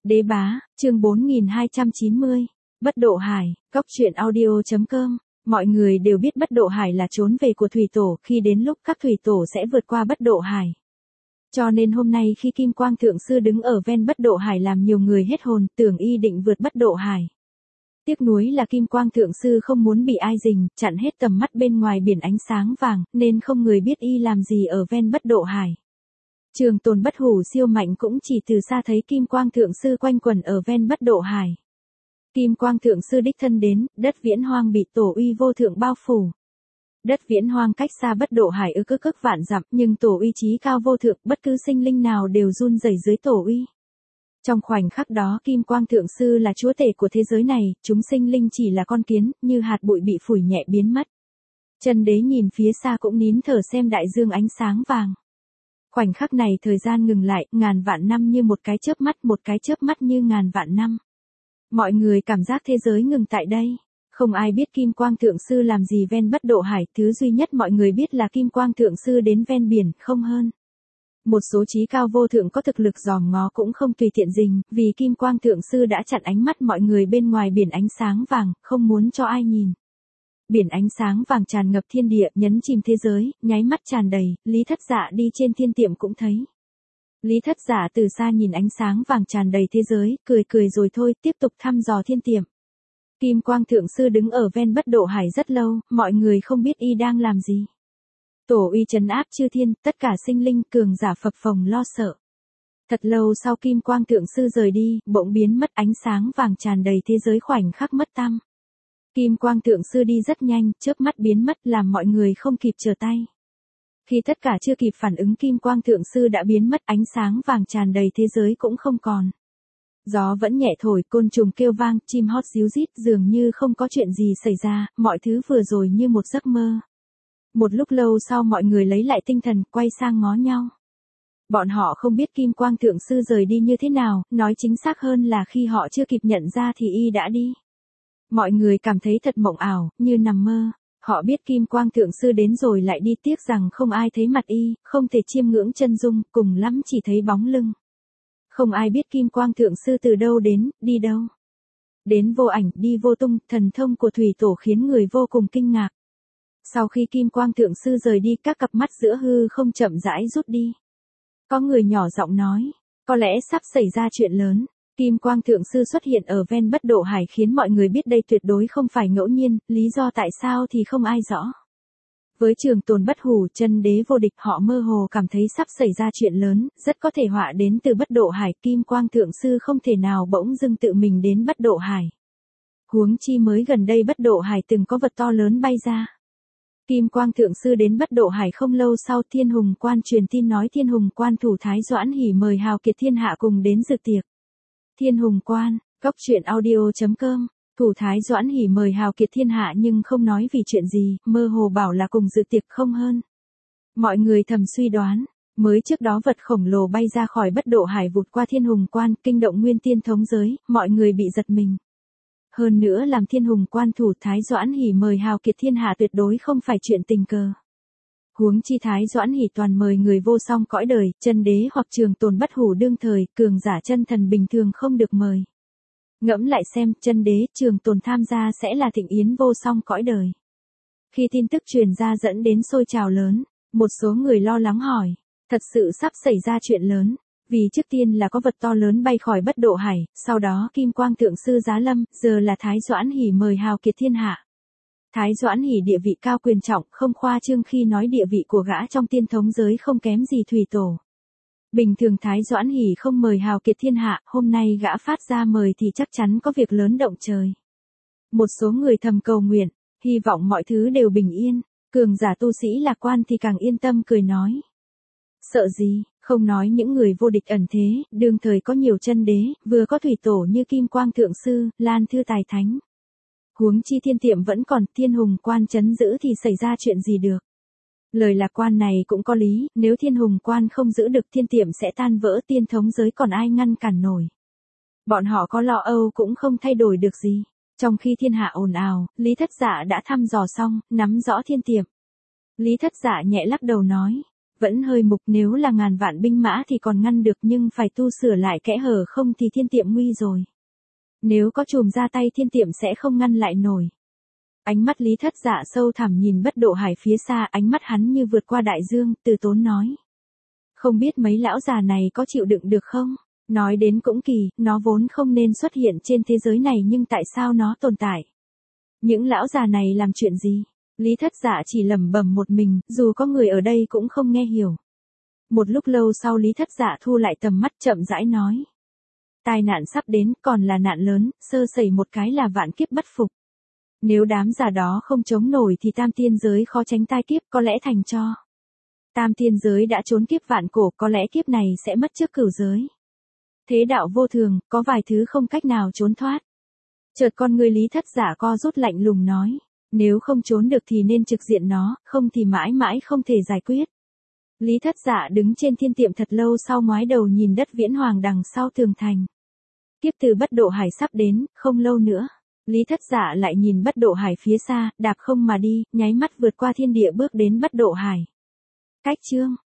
Đế bá, chương 4290. Bất độ hải, cóc truyện audio.com. Mọi người đều biết bất độ hải là trốn về của thủy tổ, khi đến lúc các thủy tổ sẽ vượt qua bất độ hải. Cho nên hôm nay khi Kim Quang Thượng Sư đứng ở ven bất độ hải làm nhiều người hết hồn, tưởng y định vượt bất độ hải. Tiếc nuối là Kim Quang Thượng Sư không muốn bị ai rình, chặn hết tầm mắt bên ngoài biển ánh sáng vàng, nên không người biết y làm gì ở ven bất độ hải. Trường Tồn Bất Hủ siêu mạnh cũng chỉ từ xa thấy Kim Quang Thượng Sư quanh quẩn ở ven bất độ hải. Kim Quang Thượng Sư đích thân đến, đất Viễn Hoang bị tổ uy vô thượng bao phủ. Đất Viễn Hoang cách xa bất độ hải ức vạn dặm, nhưng tổ uy chí cao vô thượng, bất cứ sinh linh nào đều run rẩy dưới tổ uy. Trong khoảnh khắc đó Kim Quang Thượng Sư là chúa tể của thế giới này, chúng sinh linh chỉ là con kiến, như hạt bụi bị phủi nhẹ biến mất. Chân đế nhìn phía xa cũng nín thở xem đại dương ánh sáng vàng. Khoảnh khắc này thời gian ngừng lại, ngàn vạn năm như một cái chớp mắt như ngàn vạn năm. Mọi người cảm giác thế giới ngừng tại đây. Không ai biết Kim Quang Thượng Sư làm gì ven bất độ hải, thứ duy nhất mọi người biết là Kim Quang Thượng Sư đến ven biển, không hơn. Một số trí cao vô thượng có thực lực dòm ngó cũng không tùy tiện rình, vì Kim Quang Thượng Sư đã chặn ánh mắt mọi người bên ngoài biển ánh sáng vàng, không muốn cho ai nhìn. Biển ánh sáng vàng tràn ngập thiên địa, nhấn chìm thế giới, nháy mắt tràn đầy, Lý Thất Dạ đi trên thiên tiệm cũng thấy. Lý Thất Dạ từ xa nhìn ánh sáng vàng tràn đầy thế giới, cười rồi thôi, tiếp tục thăm dò thiên tiệm. Kim Quang Thượng Sư đứng ở ven bất độ hải rất lâu, mọi người không biết y đang làm gì. Tổ uy trấn áp chư thiên, tất cả sinh linh cường giả phập phồng lo sợ. Thật lâu sau Kim Quang Thượng Sư rời đi, bỗng biến mất, ánh sáng vàng tràn đầy thế giới khoảnh khắc mất tăm. Kim Quang Thượng Sư đi rất nhanh, chớp mắt biến mất làm mọi người không kịp trở tay. Khi tất cả chưa kịp phản ứng Kim Quang Thượng Sư đã biến mất, ánh sáng vàng tràn đầy thế giới cũng không còn. Gió vẫn nhẹ thổi, côn trùng kêu vang, chim hót ríu rít, dường như không có chuyện gì xảy ra, mọi thứ vừa rồi như một giấc mơ. Một lúc lâu sau mọi người lấy lại tinh thần, quay sang ngó nhau. Bọn họ không biết Kim Quang Thượng Sư rời đi như thế nào, nói chính xác hơn là khi họ chưa kịp nhận ra thì y đã đi. Mọi người cảm thấy thật mộng ảo, như nằm mơ. Họ biết Kim Quang Thượng Sư đến rồi lại đi, tiếc rằng không ai thấy mặt y, không thể chiêm ngưỡng chân dung, cùng lắm chỉ thấy bóng lưng. Không ai biết Kim Quang Thượng Sư từ đâu đến, đi đâu. Đến vô ảnh, đi vô tung, thần thông của thủy tổ khiến người vô cùng kinh ngạc. Sau khi Kim Quang Thượng Sư rời đi, các cặp mắt giữa hư không chậm rãi rút đi. Có người nhỏ giọng nói, có lẽ sắp xảy ra chuyện lớn. Kim Quang Thượng Sư xuất hiện ở ven bất độ hải khiến mọi người biết đây tuyệt đối không phải ngẫu nhiên, lý do tại sao thì không ai rõ. Với Trường Tồn Bất Hủ, chân đế vô địch, họ mơ hồ cảm thấy sắp xảy ra chuyện lớn, rất có thể họa đến từ bất độ hải, Kim Quang Thượng Sư không thể nào bỗng dưng tự mình đến bất độ hải. Huống chi mới gần đây bất độ hải từng có vật to lớn bay ra. Kim Quang Thượng Sư đến bất độ hải không lâu sau, Thiên Hùng Quan truyền tin nói Thiên Hùng Quan thủ Thái Doãn Hỉ mời hào kiệt thiên hạ cùng đến dự tiệc. Thiên Hùng Quan, cóc truyện audio.com. Thủ Thái Doãn Hỉ mời hào kiệt thiên hạ nhưng không nói vì chuyện gì, mơ hồ bảo là cùng dự tiệc không hơn. Mọi người thầm suy đoán, mới trước đó vật khổng lồ bay ra khỏi bất độ hải vụt qua Thiên Hùng Quan, kinh động nguyên tiên thống giới, mọi người bị giật mình. Hơn nữa làm Thiên Hùng Quan thủ Thái Doãn Hỉ mời hào kiệt thiên hạ tuyệt đối không phải chuyện tình cờ. Huống chi Thái Doãn Hỉ toàn mời người vô song cõi đời, chân đế hoặc Trường Tồn Bất Hủ đương thời, cường giả chân thần bình thường không được mời. Ngẫm lại xem, chân đế, Trường Tồn tham gia sẽ là thịnh yến vô song cõi đời. Khi tin tức truyền ra dẫn đến sôi trào lớn, một số người lo lắng hỏi, thật sự sắp xảy ra chuyện lớn, vì trước tiên là có vật to lớn bay khỏi bất độ hải, sau đó Kim Quang Thượng Sư giá lâm, giờ là Thái Doãn Hỉ mời hào kiệt thiên hạ. Thái Doãn Hỉ địa vị cao quyền trọng, không khoa trương khi nói địa vị của gã trong tiên thống giới không kém gì thủy tổ. Bình thường Thái Doãn Hỉ không mời hào kiệt thiên hạ, hôm nay gã phát ra mời thì chắc chắn có việc lớn động trời. Một số người thầm cầu nguyện, hy vọng mọi thứ đều bình yên, cường giả tu sĩ lạc quan thì càng yên tâm cười nói. Sợ gì, không nói những người vô địch ẩn thế, đương thời có nhiều chân đế, vừa có thủy tổ như Kim Quang Thượng Sư, Lan Thư Tài Thánh. Huống chi thiên tiệm vẫn còn, Thiên Hùng Quan trấn giữ thì xảy ra chuyện gì được. Lời lạc quan này cũng có lý, nếu Thiên Hùng Quan không giữ được thiên tiệm sẽ tan vỡ, tiên thống giới còn ai ngăn cản nổi. Bọn họ có lo âu cũng không thay đổi được gì. Trong khi thiên hạ ồn ào, Lý Thất Dạ đã thăm dò xong, nắm rõ thiên tiệm. Lý Thất Dạ nhẹ lắc đầu nói, Vẫn hơi mục, nếu là ngàn vạn binh mã thì còn ngăn được, nhưng phải tu sửa lại kẽ hở, không thì thiên tiệm nguy rồi. Nếu có trùm ra tay thiên tiệm sẽ không ngăn lại nổi. Ánh mắt Lý Thất Dạ sâu thẳm nhìn Bất Độ Hải phía xa, ánh mắt hắn như vượt qua đại dương, từ tốn nói. Không biết mấy lão già này có chịu đựng được không? Nói đến cũng kỳ, nó vốn không nên xuất hiện trên thế giới này nhưng tại sao nó tồn tại? Những lão già này làm chuyện gì? Lý Thất Dạ chỉ lẩm bẩm một mình, dù có người ở đây cũng không nghe hiểu. Một lúc lâu sau Lý Thất Dạ thu lại tầm mắt, chậm rãi nói. Tai nạn sắp đến, còn là nạn lớn, sơ sẩy một cái là vạn kiếp bất phục. Nếu đám già đó không chống nổi thì tam tiên giới khó tránh tai kiếp, có lẽ thành cho. Tam tiên giới đã trốn kiếp vạn cổ, có lẽ kiếp này sẽ mất trước cửu giới. Thế đạo vô thường, có vài thứ không cách nào trốn thoát. Chợt con người Lý Thất Dạ co rút, lạnh lùng nói. Nếu không trốn được thì nên trực diện nó, không thì mãi mãi không thể giải quyết. Lý Thất Dạ đứng trên thiên tiệm thật lâu, sau ngoái đầu nhìn đất viễn hoàng đằng sau tường thành. Kiếp từ Bất Độ Hải sắp đến, không lâu nữa. Lý Thất Dạ lại nhìn Bất Độ Hải phía xa, đạp không mà đi, nháy mắt vượt qua thiên địa bước đến Bất Độ Hải. Cách chương